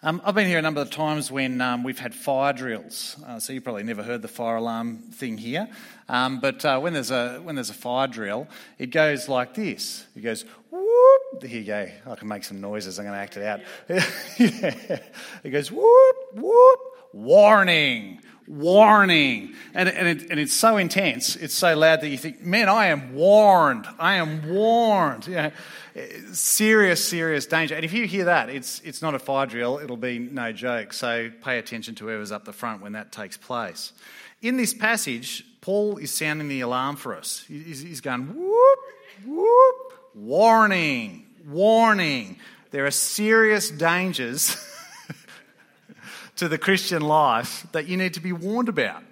I've been here a number of times when we've had fire drills, so you probably never heard the fire alarm thing here. But when there's a fire drill, it goes like this. It goes whoop. Here you go. I can make some noises. I'm going to act it out. Yeah. It goes whoop whoop. Warning. Warning. And it's so intense, it's so loud that you think, man, I am warned. I am warned. You know, serious danger. And if you hear that, it's not a fire drill, it'll be no joke. So pay attention to whoever's up the front when that takes place. In this passage, Paul is sounding the alarm for us. He's going, whoop, whoop, warning, warning. There are serious dangers to the Christian life that you need to be warned about.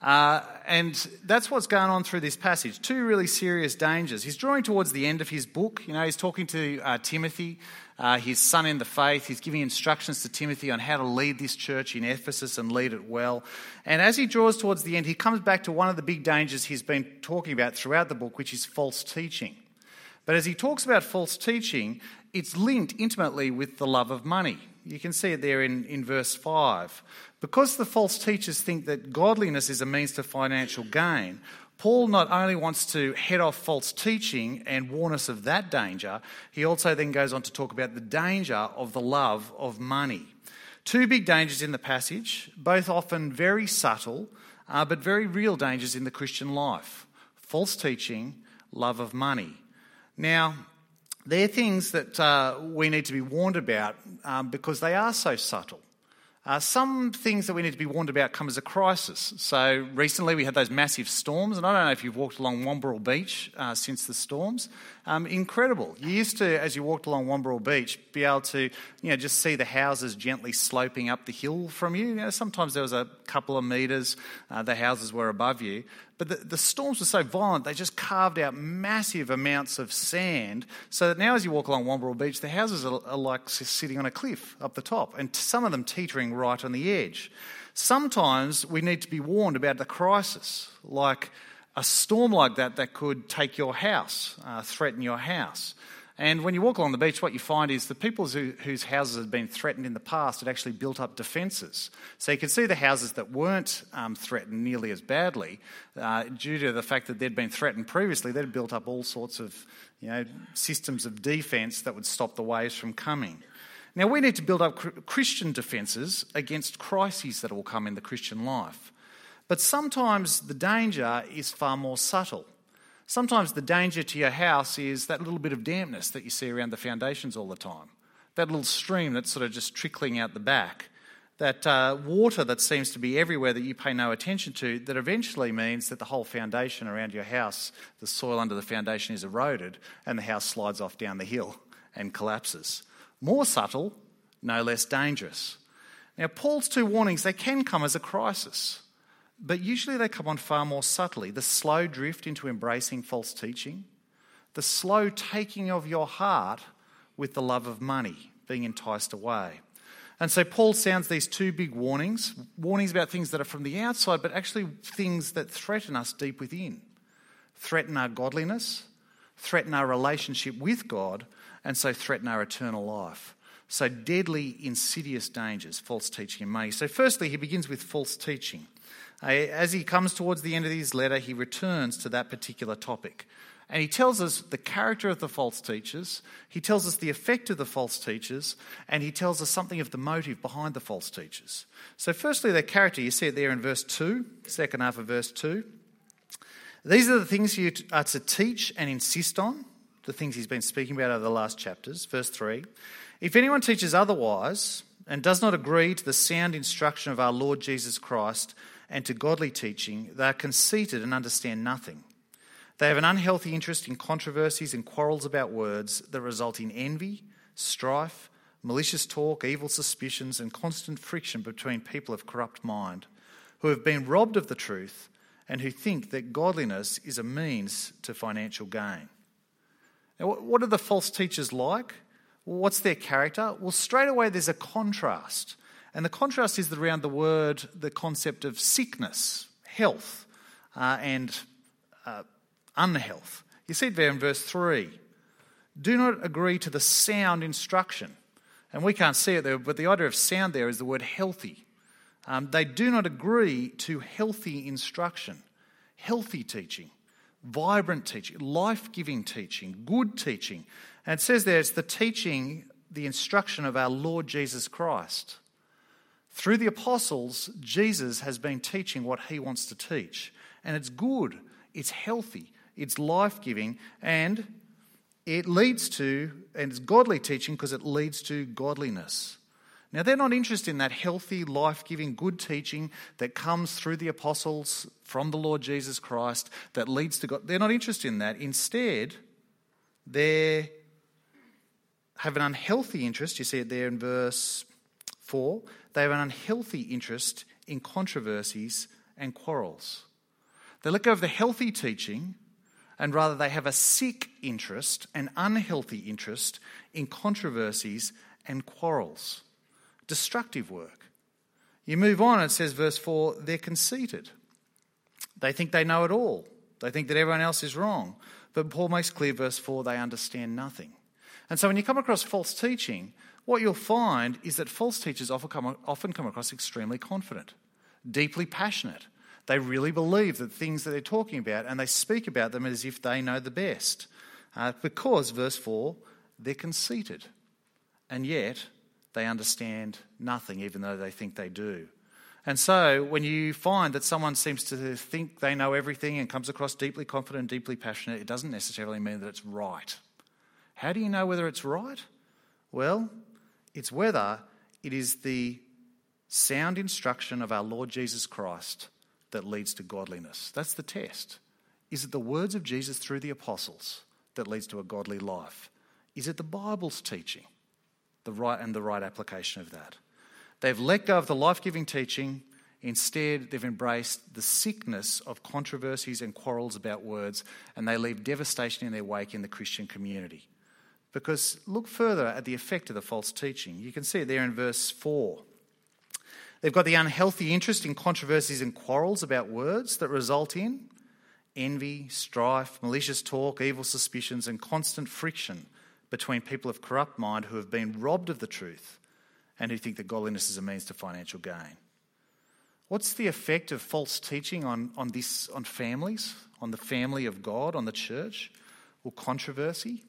And that's what's going on through this passage. Two really serious dangers. He's drawing towards the end of his book. You know, he's talking to Timothy, his son in the faith. He's giving instructions to Timothy on how to lead this church in Ephesus and lead it well. And as he draws towards the end, he comes back to one of the big dangers he's been talking about throughout the book, which is false teaching. But as he talks about false teaching, it's linked intimately with the love of money. You can see it there in verse 5. Because the false teachers think that godliness is a means to financial gain, Paul not only wants to head off false teaching and warn us of that danger, he also then goes on to talk about the danger of the love of money. Two big dangers in the passage, both often very subtle, but very real dangers in the Christian life. False teaching, love of money. Now, they're things that we need to be warned about because they are so subtle. Some things that we need to be warned about come as a crisis. So recently we had those massive storms, and I don't know if you've walked along Womberall Beach since the storms. Incredible. You used to, as you walked along Womberall Beach, be able to, just see the houses gently sloping up the hill from you. Sometimes there was a couple of metres, the houses were above you. But the storms were so violent, they just carved out massive amounts of sand, so that now as you walk along Womberall Beach, the houses are like sitting on a cliff up the top, and some of them teetering right on the edge. Sometimes we need to be warned about the crisis, like a storm like that could take your house, threaten your house. And when you walk along the beach, what you find is the people whose houses had been threatened in the past had actually built up defences. So you can see the houses that weren't threatened nearly as badly, due to the fact that they'd been threatened previously, they'd built up all sorts of systems of defence that would stop the waves from coming. Now we need to build up Christian defences against crises that will come in the Christian life. But sometimes the danger is far more subtle. Sometimes the danger to your house is that little bit of dampness that you see around the foundations all the time. That little stream that's sort of just trickling out the back. That water that seems to be everywhere that you pay no attention to, that eventually means that the whole foundation around your house, the soil under the foundation is eroded and the house slides off down the hill and collapses. More subtle, no less dangerous. Now, Paul's two warnings, they can come as a crisis. But usually they come on far more subtly. The slow drift into embracing false teaching, the slow taking of your heart with the love of money, being enticed away. And so Paul sounds these two big warnings about things that are from the outside, but actually things that threaten us deep within, threaten our godliness, threaten our relationship with God, and so threaten our eternal life. So deadly, insidious dangers, false teaching and money. So firstly, he begins with false teaching. As he comes towards the end of his letter, he returns to that particular topic. And he tells us the character of the false teachers, he tells us the effect of the false teachers, and he tells us something of the motive behind the false teachers. So firstly, their character, you see it there in verse 2, second half of verse 2. These are the things you are to teach and insist on, the things he's been speaking about over the last chapters. Verse 3, if anyone teaches otherwise and does not agree to the sound instruction of our Lord Jesus Christ and to godly teaching, they are conceited and understand nothing. They have an unhealthy interest in controversies and quarrels about words that result in envy, strife, malicious talk, evil suspicions, and constant friction between people of corrupt mind, who have been robbed of the truth and who think that godliness is a means to financial gain. Now, what are the false teachers like? What's their character? Well, straight away there's a contrast. And the contrast is around the concept of sickness, health, and unhealth. You see it there in verse 3. Do not agree to the sound instruction. And we can't see it there, but the idea of sound there is the word healthy. They do not agree to healthy instruction, healthy teaching, vibrant teaching, life-giving teaching, good teaching. And it says there it's the teaching, the instruction of our Lord Jesus Christ. Through the apostles, Jesus has been teaching what he wants to teach. And it's good, it's healthy, it's life-giving, and it leads to, and it's godly teaching because it leads to godliness. Now, they're not interested in that healthy, life-giving, good teaching that comes through the apostles from the Lord Jesus Christ that leads to God. They're not interested in that. Instead, they have an unhealthy interest. You see it there in verse 4. They have an unhealthy interest in controversies and quarrels. They let go of the healthy teaching, and rather they have a sick interest, an unhealthy interest in controversies and quarrels. Destructive work. You move on, it says, verse 4, they're conceited. They think they know it all. They think that everyone else is wrong. But Paul makes clear, verse 4, they understand nothing. And so when you come across false teaching, what you'll find is that false teachers often come across extremely confident, deeply passionate. They really believe the things that they're talking about, and they speak about them as if they know the best. Because, verse 4, they're conceited. And yet, they understand nothing, even though they think they do. And so when you find that someone seems to think they know everything and comes across deeply confident and deeply passionate, it doesn't necessarily mean that it's right. How do you know whether it's right? Well, it's whether it is the sound instruction of our Lord Jesus Christ that leads to godliness. That's the test. Is it the words of Jesus through the apostles that leads to a godly life? Is it the Bible's teaching? The right application of that. They've let go of the life-giving teaching. Instead, they've embraced the sickness of controversies and quarrels about words, and they leave devastation in their wake in the Christian community. Because look further at the effect of the false teaching. You can see it there in verse 4. They've got the unhealthy interest in controversies and quarrels about words that result in envy, strife, malicious talk, evil suspicions, and constant friction between people of corrupt mind who have been robbed of the truth and who think that godliness is a means to financial gain. What's the effect of false teaching on families, on the family of God, on the church? Well, controversy,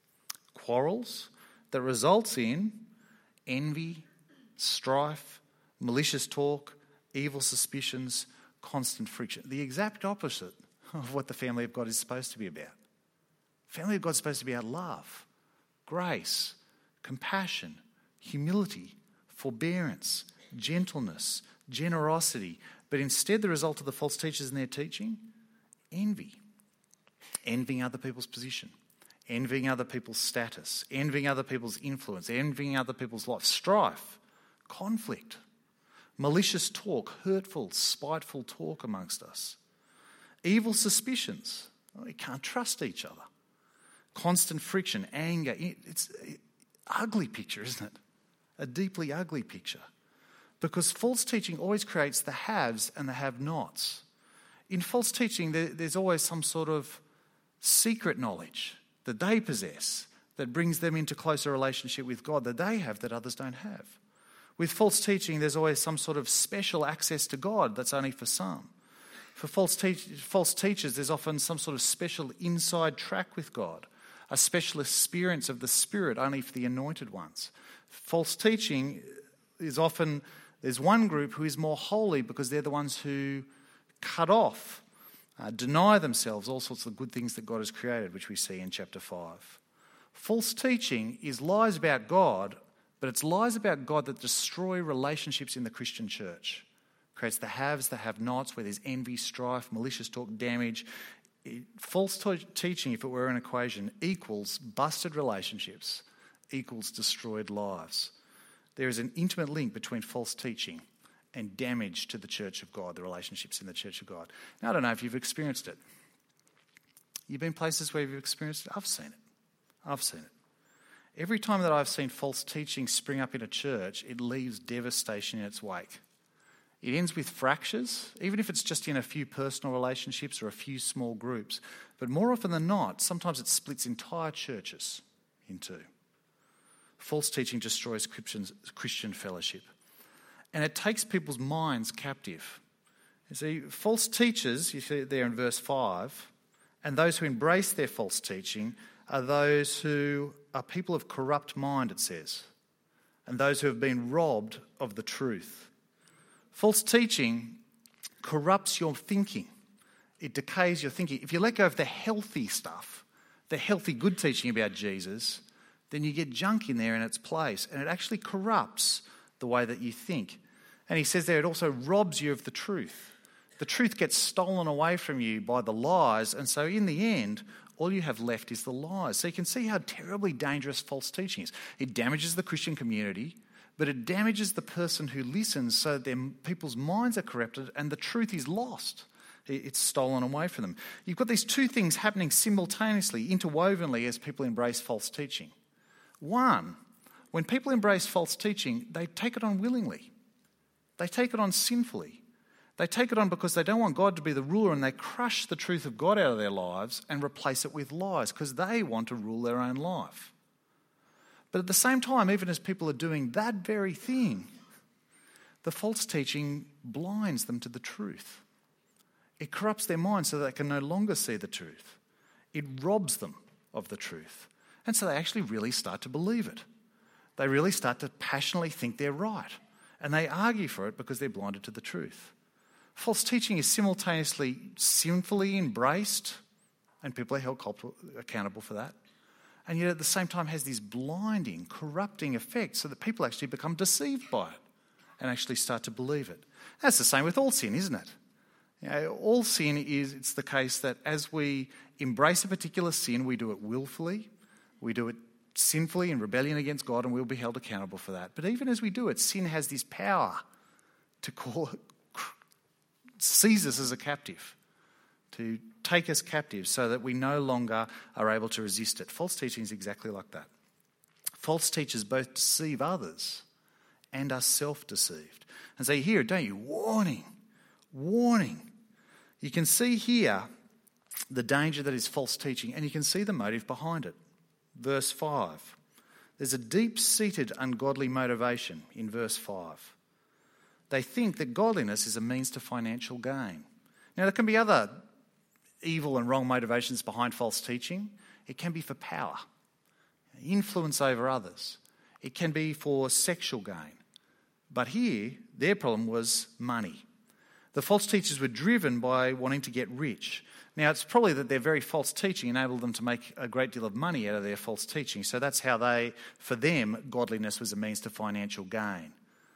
quarrels that results in envy, strife, malicious talk, evil suspicions, constant friction. The exact opposite of what the family of God is supposed to be about. Family of God is supposed to be about love, grace, compassion, humility, forbearance, gentleness, generosity. But instead, the result of the false teachers and their teaching, envy. Envying other people's position, envying other people's status, envying other people's influence, envying other people's life, strife, conflict, malicious talk, hurtful, spiteful talk amongst us, evil suspicions. We can't trust each other. Constant friction, anger. It's an ugly picture, isn't it? A deeply ugly picture. Because false teaching always creates the haves and the have-nots. In false teaching, there's always some sort of secret knowledge that they possess that brings them into closer relationship with God that they have that others don't have. With false teaching, there's always some sort of special access to God that's only for some. For false teachers, there's often some sort of special inside track with God, a special experience of the Spirit only for the anointed ones. False teaching is often, there's one group who is more holy because they're the ones who cut off, deny themselves all sorts of good things that God has created, which we see in chapter 5. False teaching is lies about God, but it's lies about God that destroy relationships in the Christian church. Creates the haves, the have-nots, where there's envy, strife, malicious talk, damage. False teaching, if it were an equation, equals busted relationships, equals destroyed lives. There is an intimate link between false teaching and damage to the church of God, the relationships in the church of God. Now, I don't know if you've experienced it. You've been places where you've experienced it? I've seen it. Every time that I've seen false teaching spring up in a church, it leaves devastation in its wake. It ends with fractures, even if it's just in a few personal relationships or a few small groups. But more often than not, sometimes it splits entire churches in two. False teaching destroys Christian fellowship. And it takes people's minds captive. You see, false teachers, you see it there in verse 5, and those who embrace their false teaching are those who are people of corrupt mind, it says, and those who have been robbed of the truth. False teaching corrupts your thinking. It decays your thinking. If you let go of the healthy stuff, the healthy good teaching about Jesus, then you get junk in there in its place, and it actually corrupts the way that you think. And he says there it also robs you of the truth. The truth gets stolen away from you by the lies, and so in the end, all you have left is the lies. So you can see how terribly dangerous false teaching is. It damages the Christian community, but it damages the person who listens so that people's minds are corrupted and the truth is lost. It's stolen away from them. You've got these two things happening simultaneously, interwovenly, as people embrace false teaching. One, when people embrace false teaching, they take it on willingly. They take it on sinfully. They take it on because they don't want God to be the ruler, and they crush the truth of God out of their lives and replace it with lies because they want to rule their own life. But at the same time, even as people are doing that very thing, the false teaching blinds them to the truth. It corrupts their minds so that they can no longer see the truth. It robs them of the truth. And so they actually really start to believe it. They really start to passionately think they're right. And they argue for it because they're blinded to the truth. False teaching is simultaneously sinfully embraced, and people are held accountable for that. And yet at the same time has this blinding, corrupting effect so that people actually become deceived by it and actually start to believe it. That's the same with all sin, isn't it? You know, all sin it's the case that as we embrace a particular sin, we do it willfully, we do it sinfully in rebellion against God, and we'll be held accountable for that. But even as we do it, sin has this power to seize us as a captive, to take us captive so that we no longer are able to resist it. False teaching is exactly like that. False teachers both deceive others and are self-deceived. And so you hear it, don't you? Warning, warning. You can see here the danger that is false teaching, and you can see the motive behind it. Verse 5. There's a deep-seated ungodly motivation in verse 5. They think that godliness is a means to financial gain. Now, there can be other evil and wrong motivations behind false teaching. It can be for power, influence over others. It can be for sexual gain. But here, their problem was money. The false teachers were driven by wanting to get rich. Now, it's probably that their very false teaching enabled them to make a great deal of money out of their false teaching. So that's how for them, godliness was a means to financial gain.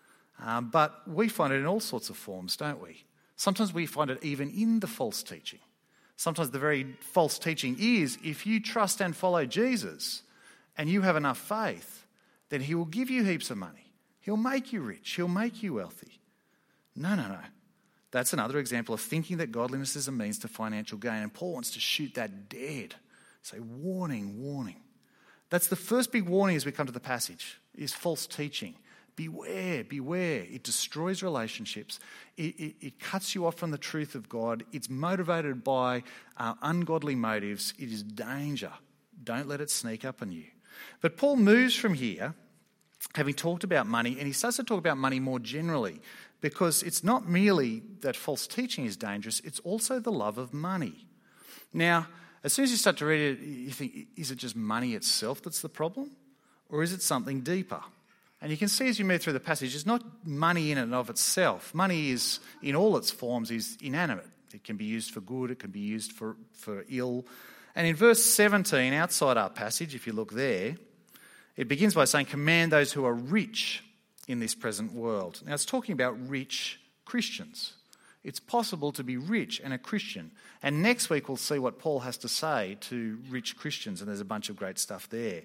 But we find it in all sorts of forms, don't we? Sometimes we find it even in the false teaching. Sometimes the very false teaching is, if you trust and follow Jesus and you have enough faith, then he will give you heaps of money. He'll make you rich. He'll make you wealthy. No. That's another example of thinking that godliness is a means to financial gain. And Paul wants to shoot that dead. Say, warning, warning. That's the first big warning as we come to the passage, is false teaching. Beware, beware. It destroys relationships. It cuts you off from the truth of God. It's motivated by ungodly motives. It is danger. Don't let it sneak up on you. But Paul moves from here, having talked about money, and he starts to talk about money more generally, because it's not merely that false teaching is dangerous, it's also the love of money. Now, as soon as you start to read it, you think, is it just money itself that's the problem? Or is it something deeper? And you can see as you move through the passage, it's not money in and of itself. Money is, in all its forms, is inanimate. It can be used for good, it can be used for ill. And in verse 17, outside our passage, if you look there, it begins by saying, command those who are rich in this present world. Now, it's talking about rich Christians. It's possible to be rich and a Christian. And next week we'll see what Paul has to say to rich Christians, and there's a bunch of great stuff there.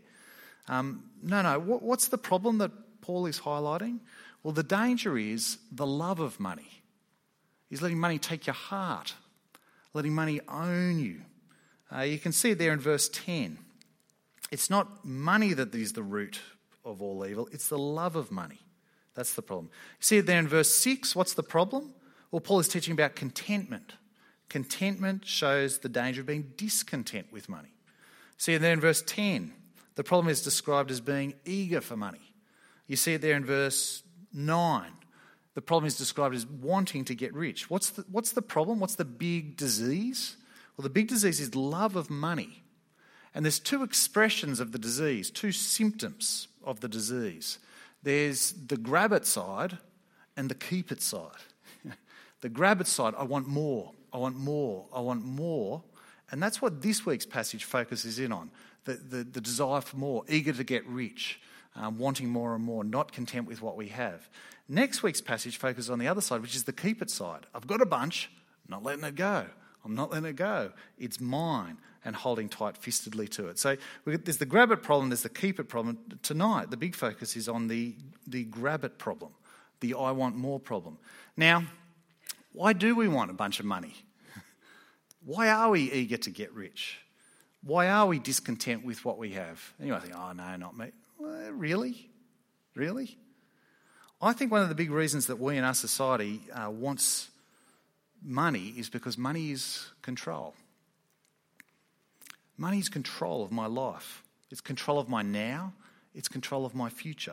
What's the problem that Paul is highlighting? Well, the danger is the love of money. He's letting money take your heart, letting money own you. You can see it there in verse 10. It's not money that is the root of all evil, it's the love of money. That's the problem. You see it there in verse 6. What's the problem? Well, Paul is teaching about contentment. Contentment shows the danger of being discontent with money. See it there in verse 10. The problem is described as being eager for money. You see it there in verse 9. The problem is described as wanting to get rich. What's the problem? What's the big disease? Well, the big disease is love of money. And there's two expressions of the disease, two symptoms of the disease. There's the grab it side and the keep it side. The grab it side, I want more, I want more, I want more. And that's what this week's passage focuses in on, the desire for more, eager to get rich, wanting more and more, not content with what we have. Next week's passage focuses on the other side, which is the keep it side. I've got a bunch, not letting it go. I'm not letting it go. It's mine, and holding tight-fistedly to it. So there's the grab it problem, there's the keep it problem. Tonight, the big focus is on the grab it problem, the I want more problem. Now, why do we want a bunch of money? Why are we eager to get rich? Why are we discontent with what we have? And you might think, oh, no, not me. Well, really? Really? I think one of the big reasons that we in our society wants money is because money is control. Money is control of my life. It's control of my now. It's control of my future.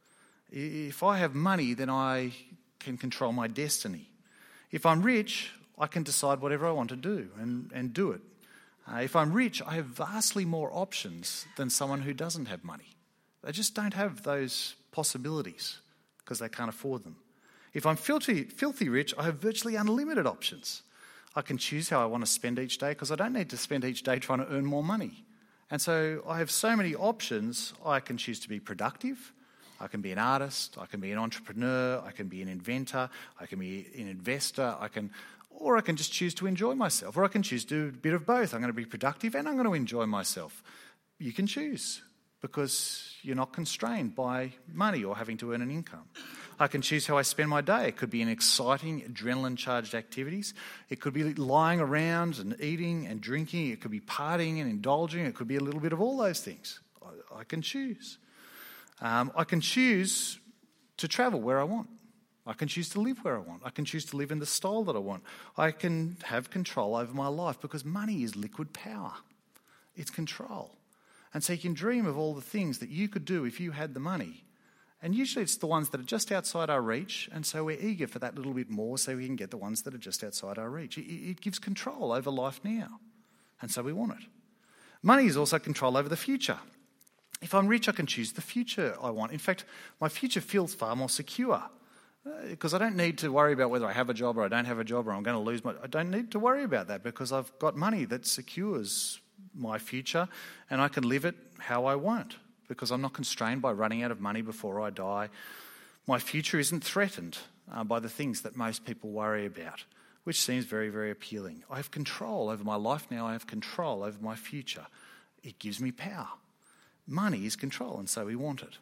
If I have money, then I can control my destiny. If I'm rich, I can decide whatever I want to do and do it. If I'm rich, I have vastly more options than someone who doesn't have money. They just don't have those possibilities because they can't afford them. If I'm filthy rich, I have virtually unlimited options. I can choose how I want to spend each day because I don't need to spend each day trying to earn more money. And so I have so many options. I can choose to be productive. I can be an artist. I can be an entrepreneur. I can be an inventor. I can be an investor. Or I can just choose to enjoy myself. Or I can choose to do a bit of both. I'm going to be productive and I'm going to enjoy myself. You can choose because you're not constrained by money or having to earn an income. I can choose how I spend my day. It could be an exciting, adrenaline-charged activities. It could be lying around and eating and drinking. It could be partying and indulging. It could be a little bit of all those things. I can choose. I can choose to travel where I want. I can choose to live where I want. I can choose to live in the style that I want. I can have control over my life because money is liquid power. It's control. And so you can dream of all the things that you could do if you had the money. And usually it's the ones that are just outside our reach, and so we're eager for that little bit more so we can get the ones that are just outside our reach. It gives control over life now, and so we want it. Money is also control over the future. If I'm rich, I can choose the future I want. In fact, my future feels far more secure because I don't need to worry about whether I have a job or I don't have a job or I'm going to lose I don't need to worry about that because I've got money that secures my future and I can live it how I want because I'm not constrained by running out of money before I die. My future isn't threatened by the things that most people worry about, which seems very, very appealing. I have control over my life now. I have control over my future. It gives me power. Money is control, and so we want it.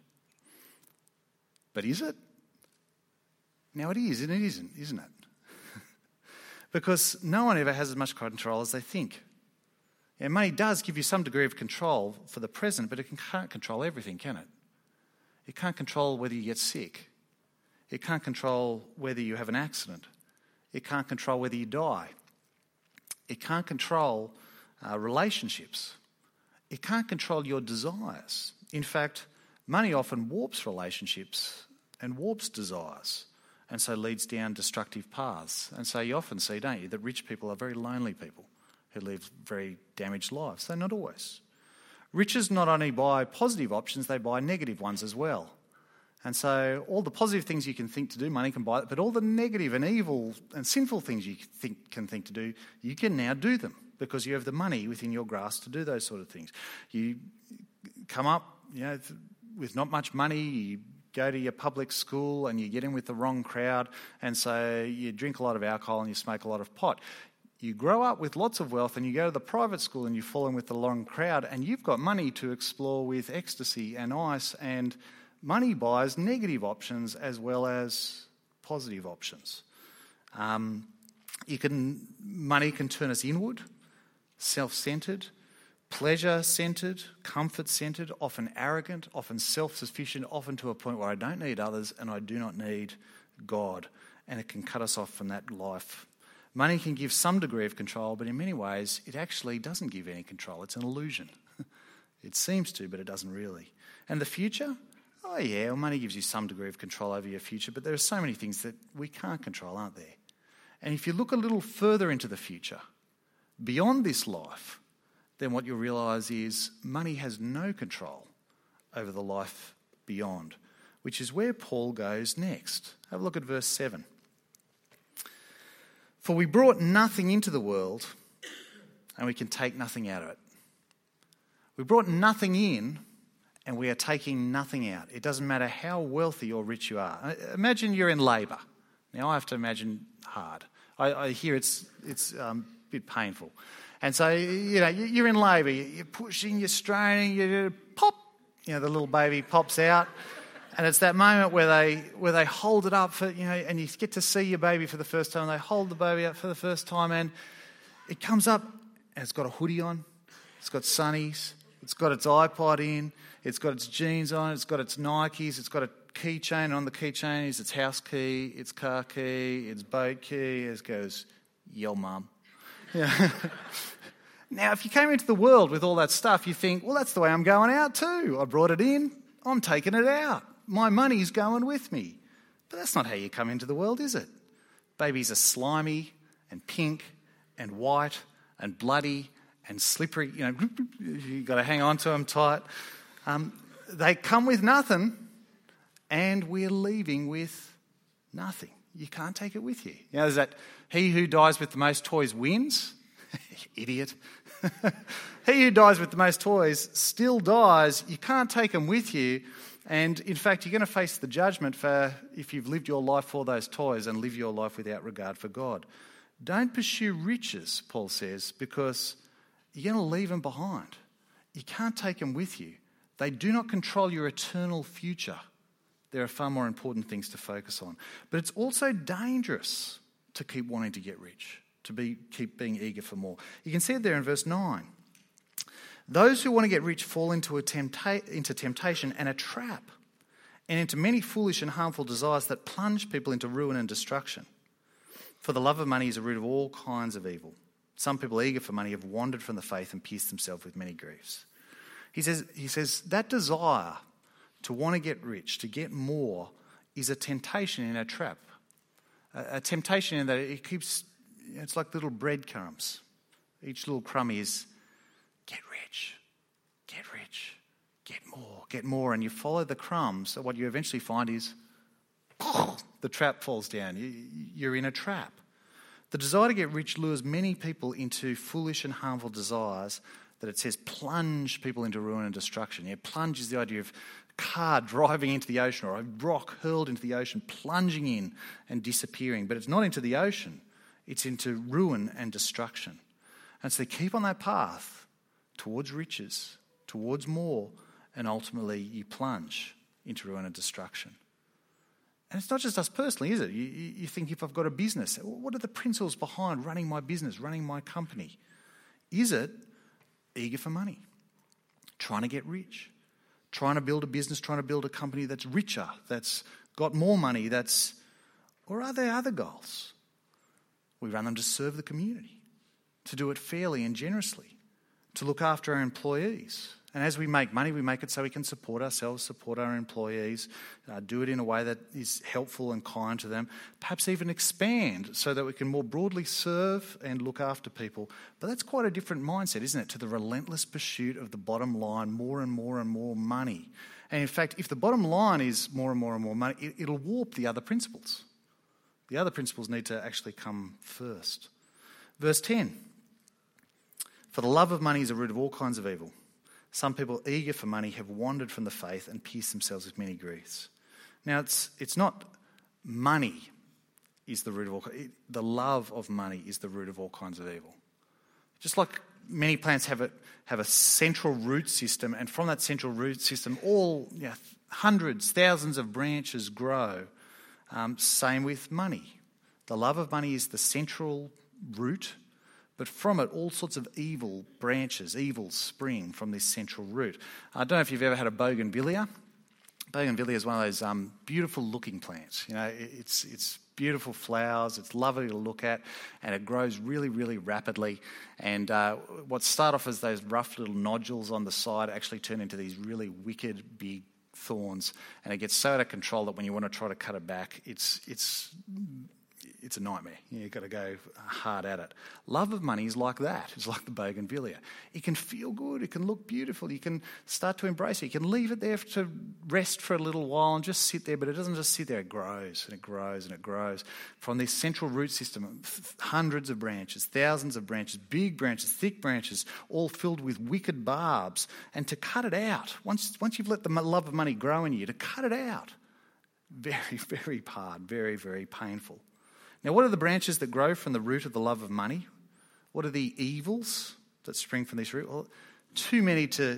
But is it? Now it is, and it isn't it? Because no one ever has as much control as they think. Yeah, money does give you some degree of control for the present, but it can't control everything, can it? It can't control whether you get sick. It can't control whether you have an accident. It can't control whether you die. It can't control relationships. It can't control your desires. In fact, money often warps relationships and warps desires and so leads down destructive paths. And so you often see, don't you, that rich people are very lonely people who live very damaged lives. They're not always. Riches not only buy positive options, they buy negative ones as well. And so all the positive things you can think to do, money can buy it, but all the negative and evil and sinful things you can think to do, you can now do them because you have the money within your grasp to do those sort of things. You come up, with not much money, you go to your public school and you get in with the wrong crowd, and so you drink a lot of alcohol and you smoke a lot of pot. You grow up with lots of wealth and you go to the private school and you fall in with the wrong crowd and you've got money to explore with ecstasy and ice, and money buys negative options as well as positive options. Money can turn us inward, self-centred, pleasure-centred, comfort-centred, often arrogant, often self-sufficient, often to a point where I don't need others and I do not need God, and it can cut us off from that life. Money can give some degree of control, but in many ways it actually doesn't give any control. It's an illusion. It seems to, but it doesn't really. And the future? Oh yeah, well, money gives you some degree of control over your future, but there are so many things that we can't control, aren't there? And if you look a little further into the future, beyond this life, then what you'll realise is money has no control over the life beyond, which is where Paul goes next. Have a look at verse 7. For we brought nothing into the world, and we can take nothing out of it. We brought nothing in, and we are taking nothing out. It doesn't matter how wealthy or rich you are. Imagine you're in labour. Now, I have to imagine hard. I hear it's a bit painful. And so, you're in labour. You're pushing, you're straining, you pop. The little baby pops out. And it's that moment where they hold it up for, and you get to see your baby for the first time. They hold the baby up for the first time, and it comes up, and it's got a hoodie on. It's got sunnies. It's got its iPod in. It's got its jeans on. It's got its Nikes. It's got a keychain. On the keychain is its house key, its car key, its boat key. It goes, yo, mum. Yeah. Now, if you came into the world with all that stuff, you think, well, that's the way I'm going out too. I brought it in. I'm taking it out. My money's going with me. But that's not how you come into the world, is it? Babies are slimy and pink and white and bloody and slippery. You've got to hang on to them tight. They come with nothing, and we're leaving with nothing. You can't take it with you. There's that, he who dies with the most toys wins. Idiot. He who dies with the most toys still dies. You can't take them with you. And in fact, you're going to face the judgment for if you've lived your life for those toys and live your life without regard for God. Don't pursue riches, Paul says, because you're going to leave them behind. You can't take them with you. They do not control your eternal future. There are far more important things to focus on. But it's also dangerous to keep wanting to get rich, to keep being eager for more. You can see it there in verse 9. Those who want to get rich fall into temptation and a trap, and into many foolish and harmful desires that plunge people into ruin and destruction. For the love of money is a root of all kinds of evil. Some people eager for money have wandered from the faith and pierced themselves with many griefs. He says that desire to want to get rich, to get more, is a temptation and a trap. A temptation in that it's like little breadcrumbs. Each little crumb is, get rich, get more. And you follow the crumbs. So what you eventually find is, the trap falls down. You're in a trap. The desire to get rich lures many people into foolish and harmful desires that it says plunge people into ruin and destruction. Plunge is the idea of a car driving into the ocean or a rock hurled into the ocean, plunging in and disappearing. But it's not into the ocean. It's into ruin and destruction. And so they keep on that path towards riches, towards more, and ultimately you plunge into ruin and destruction. And it's not just us personally, is it? You think, if I've got a business, what are the principles behind running my business, running my company? Is it eager for money, trying to get rich, trying to build a business, trying to build a company that's richer, that's got more money, or are there other goals? We run them to serve the community, to do it fairly and generously, to look after our employees. And as we make money, we make it so we can support ourselves, support our employees, do it in a way that is helpful and kind to them, perhaps even expand so that we can more broadly serve and look after people. But that's quite a different mindset, isn't it, to the relentless pursuit of the bottom line, more and more and more money. And in fact, if the bottom line is more and more and more money, it'll warp the other principles. The other principles need to actually come first. Verse 10, for the love of money is a root of all kinds of evil. Some people eager for money have wandered from the faith and pierced themselves with many griefs. Now, it's not money is the root of all. The love of money is the root of all kinds of evil. Just like many plants have a central root system, and from that central root system, hundreds, thousands of branches grow. Same with money. The love of money is the central root, but from it, all sorts of evil branches, evils spring from this central root. I don't know if you've ever had a bougainvillea, Bougainvillea is one of those beautiful looking plants. You know, it's beautiful flowers, it's lovely to look at, and it grows really, really rapidly. And what start off as those rough little nodules on the side actually turn into these really wicked big thorns, and it gets so out of control that when you want to try to cut it back, it's a nightmare. You've got to go hard at it. Love of money is like that. It's like the bougainvillea. It can feel good. It can look beautiful. You can start to embrace it. You can leave it there to rest for a little while and just sit there, but it doesn't just sit there. It grows and it grows and it grows. From this central root system, hundreds of branches, thousands of branches, big branches, thick branches, all filled with wicked barbs. And to cut it out, once you've let the love of money grow in you, to cut it out, very, very hard, very, very painful. Now, what are the branches that grow from the root of the love of money? What are the evils that spring from this root? Well, too many to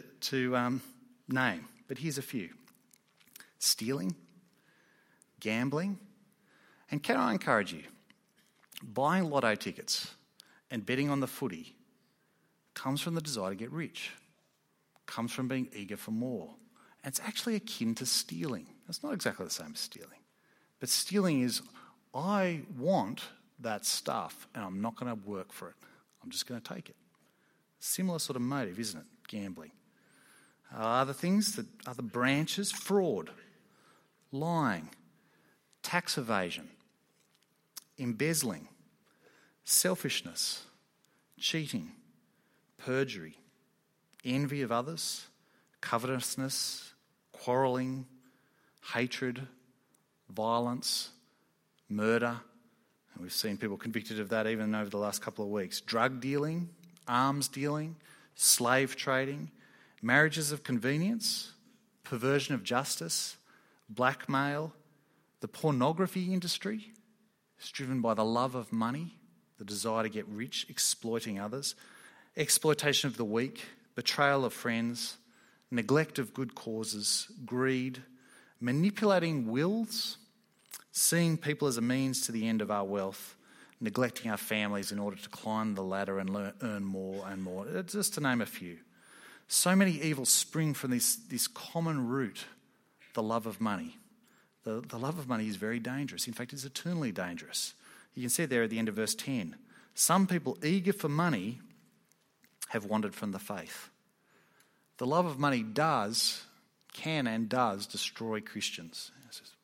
name, but here's a few. Stealing, gambling, and can I encourage you, buying lotto tickets and betting on the footy comes from the desire to get rich, comes from being eager for more. And it's actually akin to stealing. It's not exactly the same as stealing, but stealing is, I want that stuff and I'm not going to work for it. I'm just going to take it. Similar sort of motive, isn't it? Gambling. Other things, other branches, fraud, lying, tax evasion, embezzling, selfishness, cheating, perjury, envy of others, covetousness, quarrelling, hatred, violence, murder, and we've seen people convicted of that even over the last couple of weeks. Drug dealing, arms dealing, slave trading, marriages of convenience, perversion of justice, blackmail, the pornography industry is driven by the love of money, the desire to get rich, exploiting others, exploitation of the weak, betrayal of friends, neglect of good causes, greed, manipulating wills, seeing people as a means to the end of our wealth, neglecting our families in order to climb the ladder and earn more and more, just to name a few. So many evils spring from this common root, the love of money. The love of money is very dangerous. In fact, it's eternally dangerous. You can see there at the end of verse 10, some people eager for money have wandered from the faith. The love of money can and does destroy Christians. It says,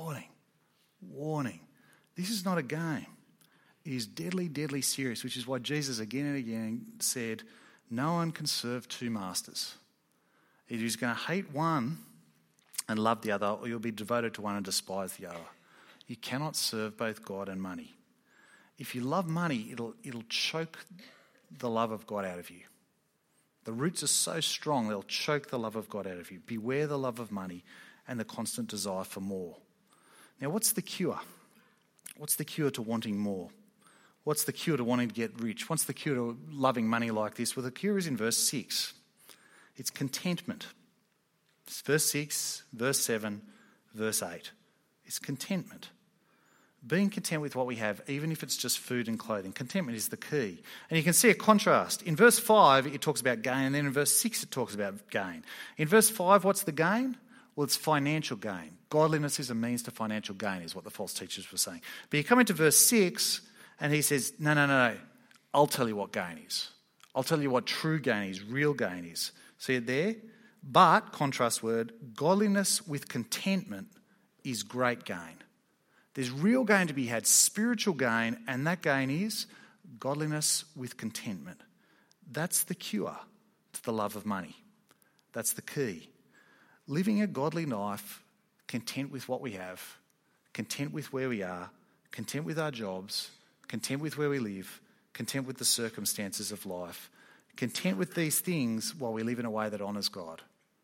warning. This is not a game. It is deadly, deadly serious, which is why Jesus again and again said, no one can serve two masters. Either he's going to hate one and love the other, or you'll be devoted to one and despise the other. You cannot serve both God and money. If you love money, it'll choke the love of God out of you. The roots are so strong, they'll choke the love of God out of you. Beware the love of money and the constant desire for more. Now, what's the cure? What's the cure to wanting more? What's the cure to wanting to get rich? What's the cure to loving money like this? Well, the cure is in verse 6. It's contentment. It's verse 6, verse 7, verse 8. It's contentment. Being content with what we have, even if it's just food and clothing. Contentment is the key. And you can see a contrast. In verse 5, it talks about gain, and then in verse 6, it talks about gain. In verse 5, what's the gain? Well, it's financial gain. Godliness is a means to financial gain, is what the false teachers were saying. But you come into verse 6, and he says, no. I'll tell you what gain is. I'll tell you what true gain is, real gain is. See it there? But, contrast word, godliness with contentment is great gain. There's real gain to be had, spiritual gain, and that gain is godliness with contentment. That's the cure to the love of money. That's the key. Living a godly life, content with what we have, content with where we are, content with our jobs, content with where we live, content with the circumstances of life, content with these things while we live in a way that honours God.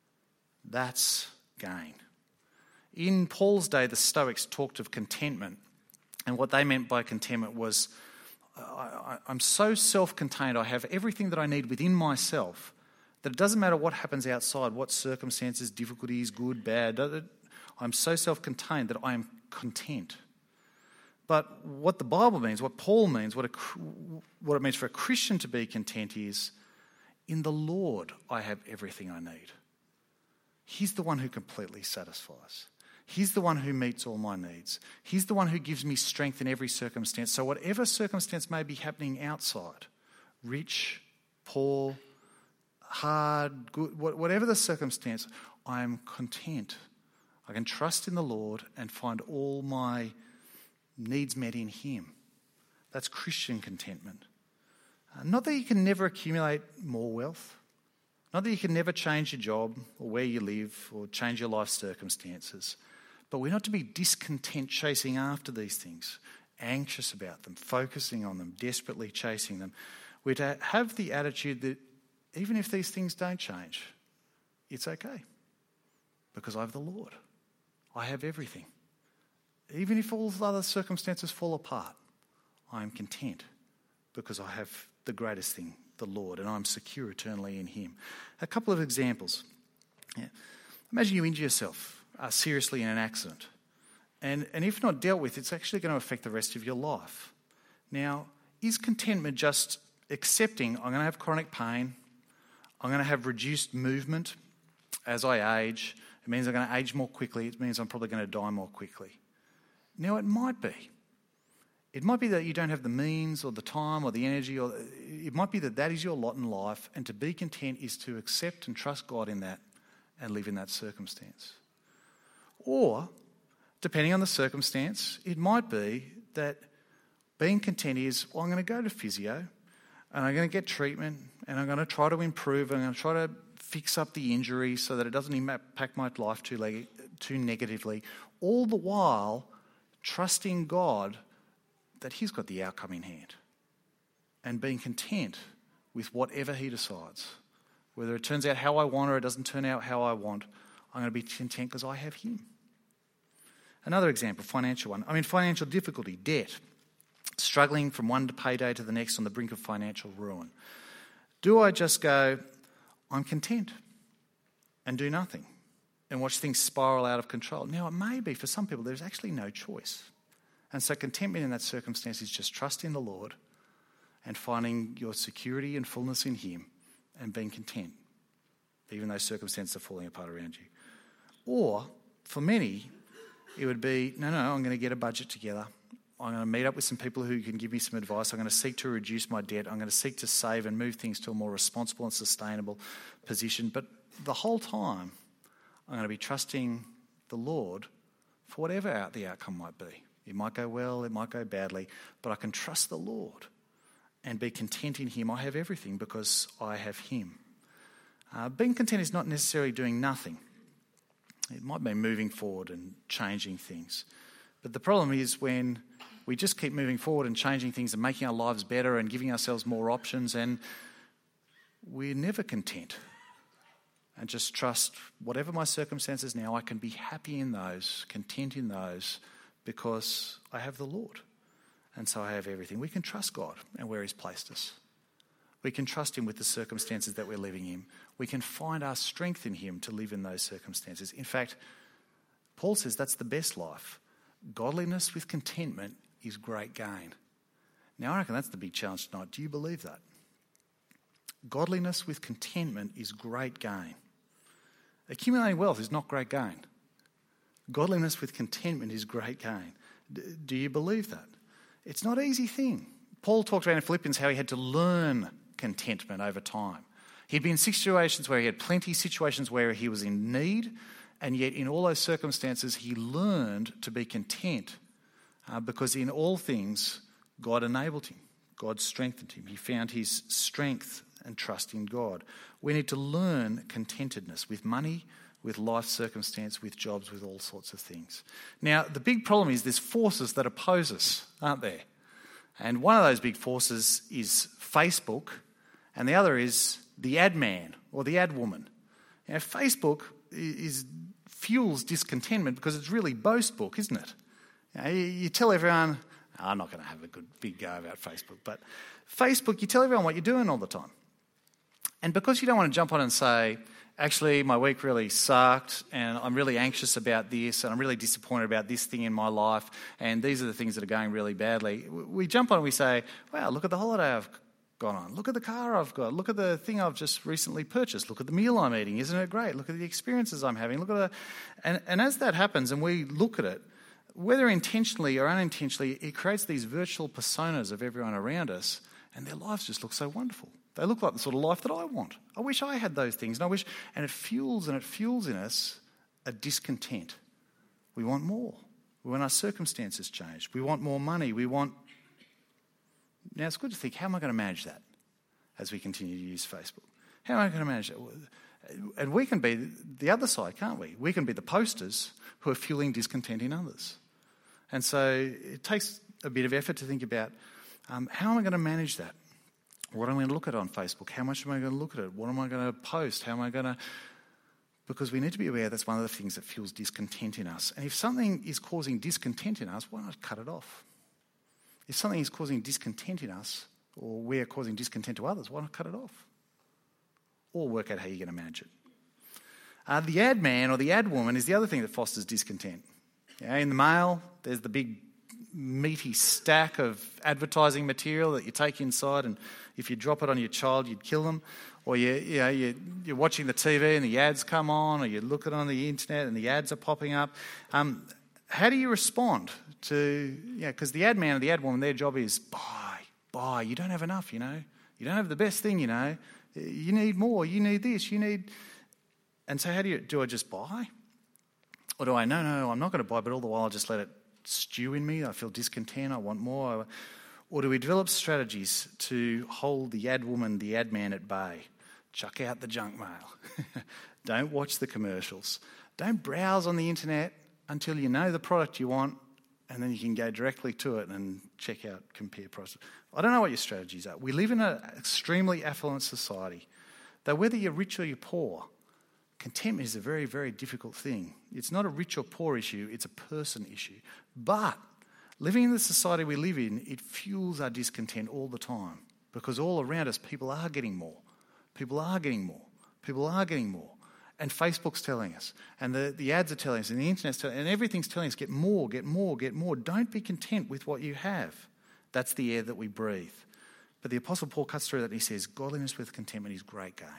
That's gain. In Paul's day, the Stoics talked of contentment, and what they meant by contentment was, I'm so self-contained, I have everything that I need within myself, that it doesn't matter what happens outside, what circumstances, difficulties, good, bad, I'm so self-contained that I am content. But what the Bible means, what Paul means, what it means for a Christian to be content is, in the Lord I have everything I need. He's the one who completely satisfies. He's the one who meets all my needs. He's the one who gives me strength in every circumstance. So whatever circumstance may be happening outside, rich, poor, hard, good, whatever the circumstance, I am content. I can trust in the Lord and find all my needs met in him. That's Christian contentment. Not that you can never accumulate more wealth. Not that you can never change your job or where you live or change your life circumstances. But we're not to be discontent chasing after these things, anxious about them, focusing on them, desperately chasing them. We're to have the attitude that even if these things don't change, it's okay because I have the Lord. I have everything. Even if all the other circumstances fall apart, I am content because I have the greatest thing, the Lord, and I'm secure eternally in him. A couple of examples. Yeah. Imagine you injure yourself seriously in an accident. And if not dealt with, it's actually going to affect the rest of your life. Now, is contentment just accepting I'm going to have chronic pain, I'm going to have reduced movement as I age, it means I'm going to age more quickly, it means I'm probably going to die more quickly? Now, it might be. It might be that you don't have the means or the time or the energy, or it might be that that is your lot in life, and to be content is to accept and trust God in that and live in that circumstance. Or, depending on the circumstance, it might be that being content is, well, I'm going to go to physio and I'm going to get treatment and I'm going to try to improve and I'm going to try to fix up the injury so that it doesn't impact my life too negatively, all the while trusting God that he's got the outcome in hand and being content with whatever he decides. Whether it turns out how I want or it doesn't turn out how I want, I'm going to be content because I have him. Another example, financial one. Financial difficulty, debt, struggling from one payday to the next on the brink of financial ruin. Do I just go, I'm content and do nothing and watch things spiral out of control? Now, it may be for some people there's actually no choice. And so contentment in that circumstance is just trust in the Lord and finding your security and fullness in him and being content, even though circumstances are falling apart around you. Or, for many, it would be, no, I'm going to get a budget together. I'm going to meet up with some people who can give me some advice. I'm going to seek to reduce my debt. I'm going to seek to save and move things to a more responsible and sustainable position. But the whole time, I'm going to be trusting the Lord for whatever the outcome might be. It might go well, it might go badly, but I can trust the Lord and be content in him. I have everything because I have him. Being content is not necessarily doing nothing. It might be moving forward and changing things. But the problem is when we just keep moving forward and changing things and making our lives better and giving ourselves more options, and we're never content. And just trust whatever my circumstances now, I can be happy in those, content in those, because I have the Lord. And so I have everything. We can trust God and where he's placed us. We can trust him with the circumstances that we're living in. We can find our strength in him to live in those circumstances. In fact, Paul says that's the best life. Godliness with contentment is great gain. Now, I reckon that's the big challenge tonight. Do you believe that? Godliness with contentment is great gain. Accumulating wealth is not great gain. Godliness with contentment is great gain. Do you believe that? It's not an easy thing. Paul talked about in Philippians how he had to learn contentment over time. He'd been in situations where he had plenty, situations where he was in need, and yet in all those circumstances he learned to be content because in all things God enabled him. God strengthened him. He found his strength and trust in God. We need to learn contentedness with money, with life circumstance, with jobs, with all sorts of things. Now, the big problem is there's forces that oppose us, aren't there? And one of those big forces is Facebook, and the other is the ad man or the ad woman. Now, Facebook fuels discontentment because it's really boast book, isn't it? You tell everyone, I'm not going to have a good big go about Facebook, but Facebook, you tell everyone what you're doing all the time. And because you don't want to jump on and say, actually, my week really sucked and I'm really anxious about this and I'm really disappointed about this thing in my life and these are the things that are going really badly, we jump on and we say, wow, look at the holiday I've gone on. Look at the car I've got. Look at the thing I've just recently purchased. Look at the meal I'm eating. Isn't it great? Look at the experiences I'm having. Look at and as that happens and we look at it, whether intentionally or unintentionally, it creates these virtual personas of everyone around us, and their lives just look so wonderful. They look like the sort of life that I want. I wish I had those things. And it fuels in us a discontent. We want more. We want our circumstances changed. We want more money. Now, it's good to think, how am I going to manage that as we continue to use Facebook? How am I going to manage that? And we can be the other side, can't we? We can be the posters who are fueling discontent in others. And so it takes a bit of effort to think about, how am I going to manage that? What am I going to look at on Facebook? How much am I going to look at it? What am I going to post? How am I going to... Because we need to be aware that's one of the things that fuels discontent in us. And if something is causing discontent in us, why not cut it off? If something is causing discontent in us, or we're causing discontent to others, why not cut it off? Or work out how you're going to manage it. The ad man or the ad woman is the other thing that fosters discontent. In the mail, there's the big meaty stack of advertising material that you take inside, and if you drop it on your child, you'd kill them. Or you're watching the TV and the ads come on, or you're looking on the internet and the ads are popping up. How do you respond to, because the ad man or the ad woman, their job is buy. You don't have enough, You don't have the best thing, You need more, you need this, And so how do I just buy? Or do I, no, I'm not going to buy, but all the while I'll just let it stew in me. I feel discontent, I want more. Or do we develop strategies to hold the ad woman, the ad man at bay? Chuck out the junk mail. Don't watch the commercials. Don't browse on the internet until you know the product you want, and then you can go directly to it and check out, compare prices. I don't know what your strategies are. We live in an extremely affluent society, that whether you're rich or you're poor, contentment is a very, very difficult thing. It's not a rich or poor issue, it's a person issue. But living in the society we live in, it fuels our discontent all the time, because all around us, people are getting more. People are getting more. People are getting more. And Facebook's telling us, and the ads are telling us, and the internet's telling us, and everything's telling us, get more, get more, get more. Don't be content with what you have. That's the air that we breathe. But the Apostle Paul cuts through that and he says, godliness with contentment is great gain.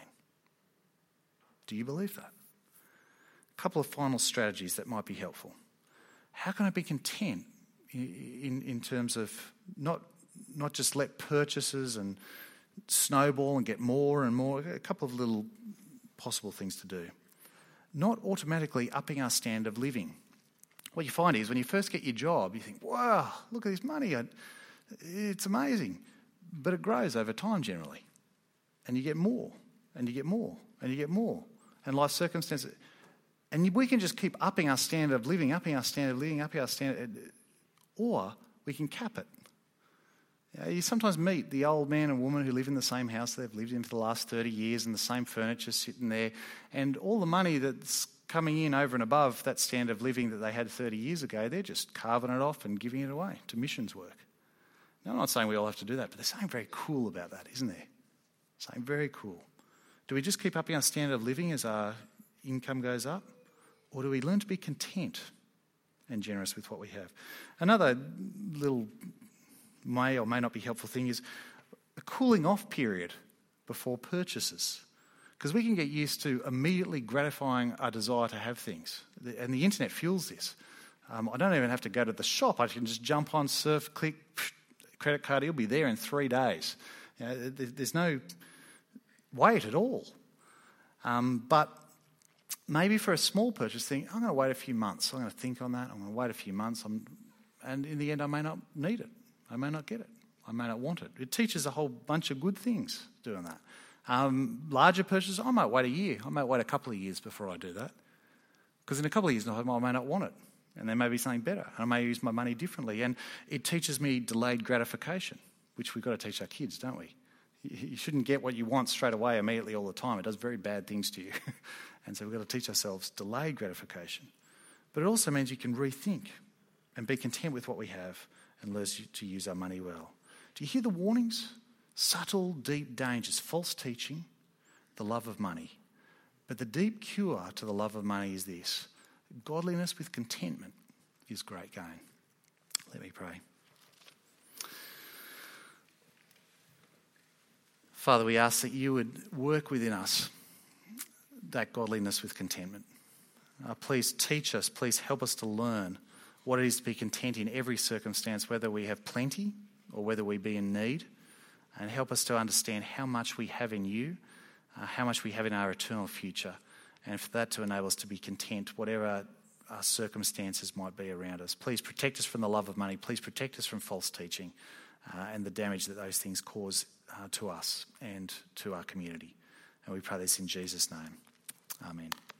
Do you believe that? A couple of final strategies that might be helpful. How can I be content in terms of not just let purchases and snowball and get more and more? A couple of little possible things to do. Not automatically upping our standard of living. What you find is when you first get your job, you think, wow, look at this money. It's amazing. But it grows over time generally. And you get more, and you get more, and you get more. And life circumstances. And we can just keep upping our standard of living, upping our standard of living, upping our standard. Or we can cap it. You sometimes meet the old man and woman who live in the same house they've lived in for the last 30 years and the same furniture sitting there. And all the money that's coming in over and above that standard of living that they had 30 years ago, they're just carving it off and giving it away to missions work. Now, I'm not saying we all have to do that, but there's something very cool about that, isn't there? Something very cool. Do we just keep upping our standard of living as our income goes up? Or do we learn to be content and generous with what we have? Another little may or may not be helpful thing is a cooling off period before purchases. Because we can get used to immediately gratifying our desire to have things. And the internet fuels this. I don't even have to go to the shop. I can just jump on, surf, click, credit card, it'll be there in 3 days. There's no wait at all. But maybe for a small purchase thing, I'm going to wait a few months. I'm going to think on that. I'm going to wait a few months. And in the end, I may not need it. I may not get it. I may not want it. It teaches a whole bunch of good things doing that. Larger purchases, I might wait a year. I might wait a couple of years before I do that. Because in a couple of years, I may not want it. And there may be something better. I may use my money differently. And it teaches me delayed gratification, which we've got to teach our kids, don't we? You shouldn't get what you want straight away immediately all the time. It does very bad things to you. And so we've got to teach ourselves delayed gratification. But it also means you can rethink and be content with what we have and learn to use our money well. Do you hear the warnings? Subtle, deep dangers, false teaching, the love of money. But the deep cure to the love of money is this: godliness with contentment is great gain. Let me pray. Father, we ask that you would work within us that godliness with contentment. Please teach us, please help us to learn what it is to be content in every circumstance, whether we have plenty or whether we be in need, and help us to understand how much we have in you, how much we have in our eternal future, and for that to enable us to be content, whatever our circumstances might be around us. Please protect us from the love of money. Please protect us from false teaching and the damage that those things cause to us and to our community. And we pray this in Jesus' name. Amen.